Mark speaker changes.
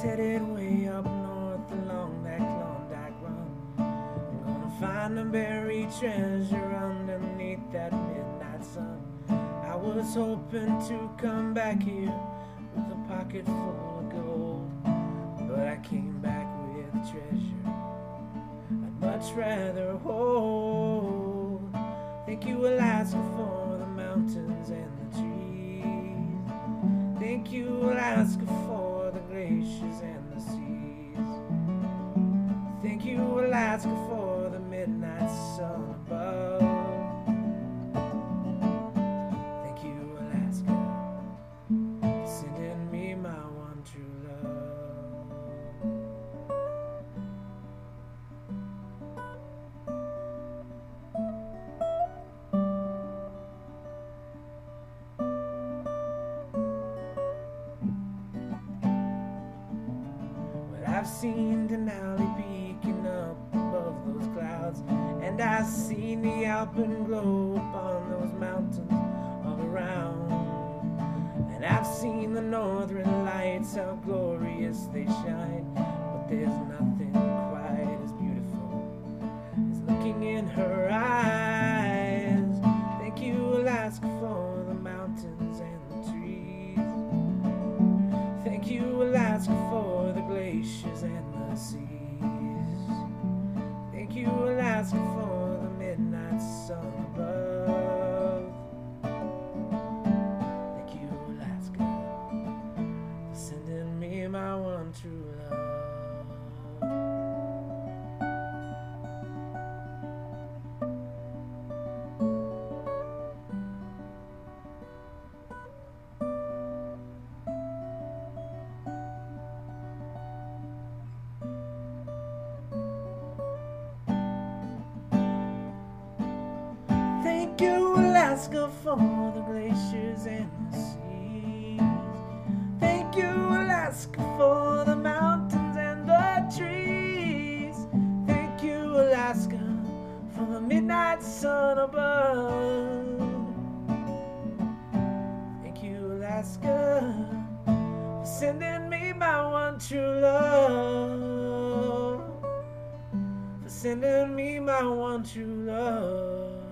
Speaker 1: headed way up north along that Klondike run. I'm gonna find a buried treasure underneath that midnight sun. I was hoping to come back here with a pocket full of gold, but I came back with treasure I'd much rather hold. Thank you, Alaska, for the mountains and the trees. Thank you, Alaska, for the glaciers and the seas. Thank you, Alaska, for the midnight sun above. Thank you, Alaska, for sending me my one true love. I've seen Denali peeking up above those clouds, and I've seen the alpenglow upon those mountains all around. And I've seen the northern lights, how glorious they shine, but there's nothing quite as beautiful as looking in her eyes. Thank you, Alaska, for the mountains and the trees. Thank you, Alaska, for the glaciers and the seas. Thank you, Alaska, for the midnight sun above. Thank you, Alaska, for sending me my one true love. Thank you, Alaska, for the glaciers and the seas. Thank you, Alaska, for the mountains and the trees. Thank you, Alaska, for the midnight sun above. Thank you, Alaska, for sending me my one true love. For sending me my one true love.